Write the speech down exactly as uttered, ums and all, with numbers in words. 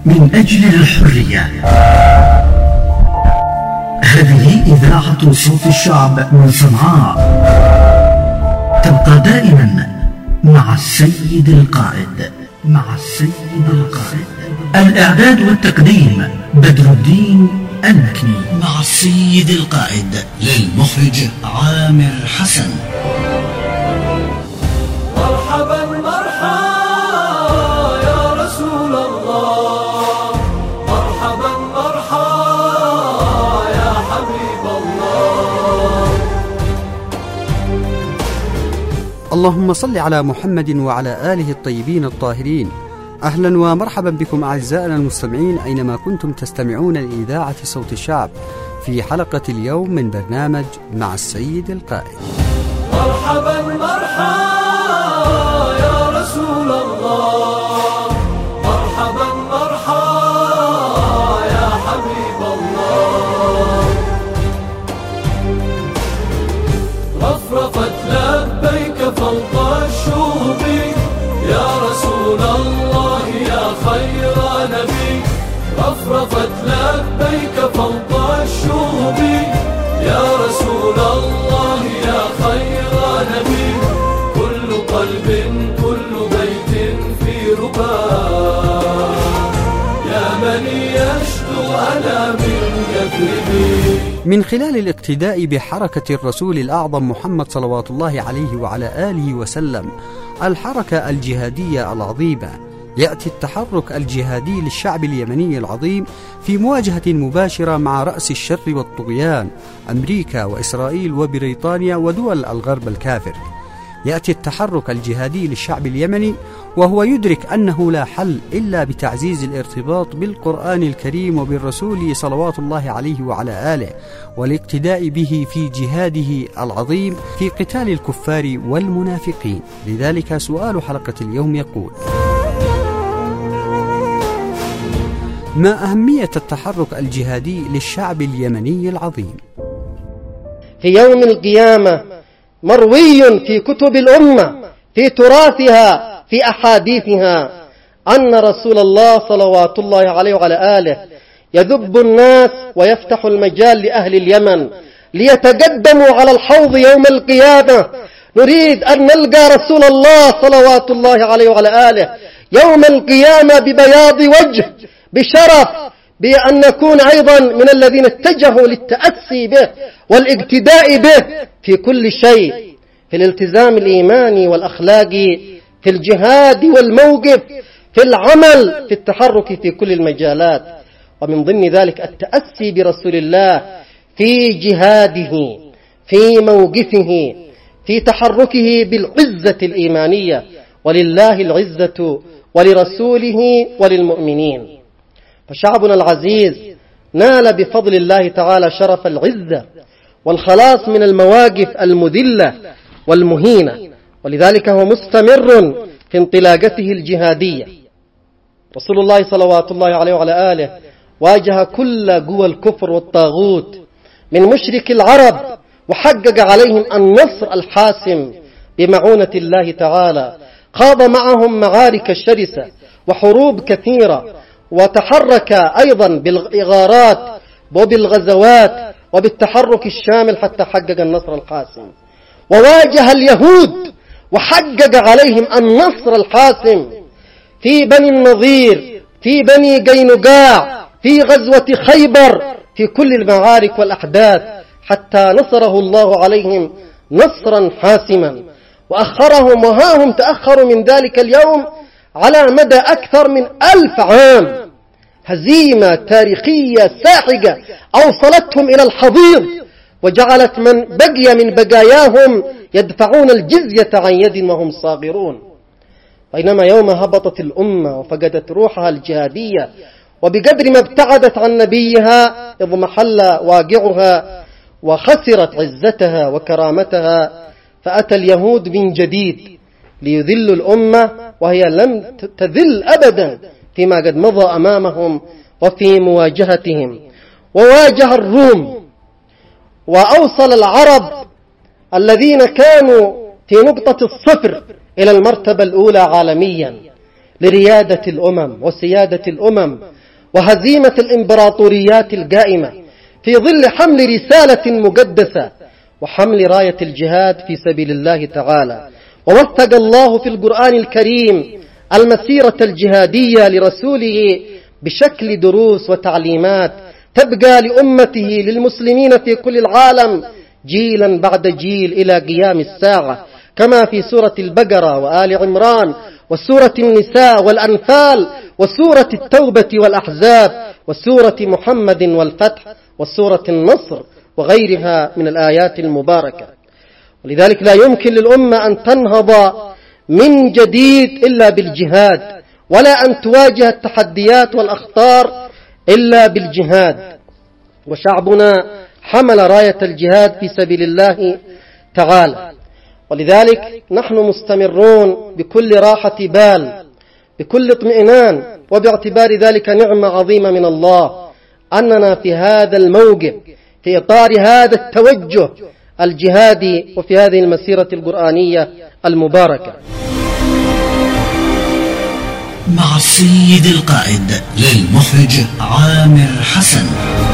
من أجل الحرية. هذه إذاعة صوت الشعب من صنعاء، تبقى دائما مع السيد القائد. مع السيد القائد. الإعداد والتقديم بدر الدين المكني. مع السيد القائد للمخرج عامر حسن. مرحبا مرحبا يا رسول الله، مرحبا مرحبا يا حبيب الله. اللهم صل على محمد وعلى آله الطيبين الطاهرين. أهلا ومرحبا بكم أعزائنا المستمعين أينما كنتم تستمعون لإذاعة صوت الشعب في حلقة اليوم من برنامج مع السيد القائد. مرحبا مرحبا يا رسول الله، مرحبا مرحبا يا حبيب الله. رفرفت لبيك فوق الشهب يا رسول الله يا خير نبي، رفرفت لبيك فوق الشهب يا رسول الله يا خير نبي. كل قلب كل بيت في رباه يا من يشدو أنا من يثربي. من خلال الاقتداء بحركة الرسول الأعظم محمد صلوات الله عليه وعلى آله وسلم، الحركة الجهادية العظيمة، يأتي التحرك الجهادي للشعب اليمني العظيم في مواجهة مباشرة مع رأس الشر والطغيان أمريكا وإسرائيل وبريطانيا ودول الغرب الكافر. يأتي التحرك الجهادي للشعب اليمني وهو يدرك أنه لا حل إلا بتعزيز الارتباط بالقرآن الكريم وبالرسول صلوات الله عليه وعلى آله، والاقتداء به في جهاده العظيم في قتال الكفار والمنافقين. لذلك سؤال حلقة اليوم يقول: ما أهمية التحرك الجهادي للشعب اليمني العظيم؟ في يوم القيامة مروي في كتب الأمة في تراثها في أحاديثها أن رسول الله صلوات الله عليه وعلى آله يذب الناس ويفتح المجال لأهل اليمن ليتقدموا على الحوض يوم القيامة. نريد أن نلقى رسول الله صلوات الله عليه وعلى آله يوم القيامة ببياض وجه، بشرف، بأن نكون أيضا من الذين اتجهوا للتأسي به والاقتداء به في كل شيء، في الالتزام الإيماني والأخلاقي، في الجهاد والموقف، في العمل، في التحرك في كل المجالات. ومن ضمن ذلك التأسي برسول الله في جهاده، في موقفه، في تحركه بالعزة الإيمانية. ولله العزة ولرسوله وللمؤمنين. فشعبنا العزيز نال بفضل الله تعالى شرف العزة والخلاص من المواقف المذلة والمهينة، ولذلك هو مستمر في انطلاقته الجهادية. رسول الله صلوات الله عليه وعلى آله واجه كل قوى الكفر والطاغوت من مشرك العرب، وحقق عليهم النصر الحاسم بمعونة الله تعالى. خاض معهم معارك شرسة وحروب كثيرة، وتحرك أيضا بالإغارات وبالغزوات وبالتحرك الشامل حتى حقق النصر الحاسم. وواجه اليهود وحقق عليهم النصر الحاسم في بني النضير، في بني قينقاع، في غزوة خيبر، في كل المعارك والأحداث، حتى نصره الله عليهم نصرا حاسما. وأخرهم، وها هم تأخروا من ذلك اليوم على مدى أكثر من ألف عام. هزيمة تاريخية ساحقة أوصلتهم إلى الحضيض، وجعلت من بقي من بقاياهم يدفعون الجزية عن يد وهم صاغرون. بينما يوم هبطت الأمة وفقدت روحها الجهادية، وبقدر ما ابتعدت عن نبيها اضمحل واقعها وخسرت عزتها وكرامتها، فأتى اليهود من جديد ليذلوا الأمة، وهي لم تذل أبدا فيما قد مضى أمامهم وفي مواجهتهم. وواجه الروم، وأوصل العرب الذين كانوا في نقطة الصفر إلى المرتبة الأولى عالميا، لريادة الأمم وسيادة الأمم وهزيمة الإمبراطوريات القائمة في ظل حمل رسالة مقدسة وحمل راية الجهاد في سبيل الله تعالى. ووثق الله في القرآن الكريم المسيرة الجهادية لرسوله بشكل دروس وتعليمات تبقى لأمته للمسلمين في كل العالم جيلا بعد جيل إلى قيام الساعة، كما في سورة البقرة وآل عمران وسورة النساء والأنفال وسورة التوبة والأحزاب وسورة محمد والفتح وسورة النصر وغيرها من الآيات المباركة. ولذلك لا يمكن للأمة أن تنهض من جديد إلا بالجهاد، ولا أن تواجه التحديات والأخطار إلا بالجهاد. وشعبنا حمل راية الجهاد في سبيل الله تعالى، ولذلك نحن مستمرون بكل راحة بال بكل اطمئنان، وباعتبار ذلك نعمة عظيمة من الله أننا في هذا الموقف في إطار هذا التوجه الجهادي وفي هذه المسيرة القرآنية المباركة. مع السيد القائد للمخرج عامر حسن.